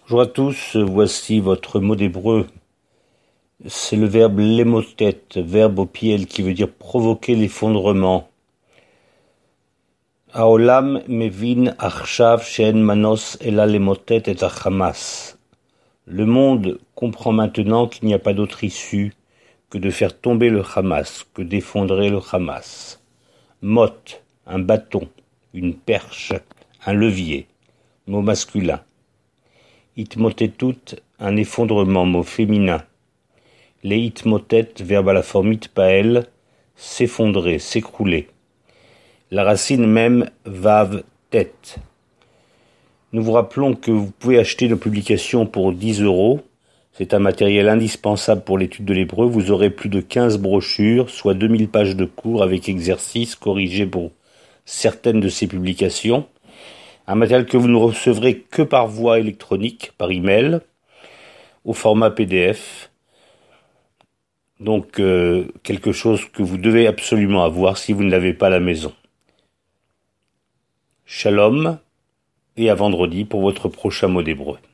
Bonjour à tous, voici votre mot d'hébreu. C'est le verbe lémotet, verbe au piel qui veut dire provoquer l'effondrement. Haolam mevin achshav she'en manos ela lémotet et Hamas. Le monde comprend maintenant qu'il n'y a pas d'autre issue que de faire tomber le Hamas, que d'effondrer le Hamas. Mot, un bâton, une perche, un levier, mot masculin. Itmotetut, un effondrement, mot féminin. Les itmotet, verbe à la forme itpael, s'effondrer, s'écrouler. La racine même, vav, tête. Nous vous rappelons que vous pouvez acheter nos publications pour 10 €. C'est un matériel indispensable pour l'étude de l'hébreu. Vous aurez plus de 15 brochures, soit 2000 pages de cours avec exercices corrigés pour certaines de ces publications. Un matériel que vous ne recevrez que par voie électronique, par email, au format PDF. Donc, quelque chose que vous devez absolument avoir si vous ne l'avez pas à la maison. Shalom, et à vendredi pour votre prochain mot d'hébreu.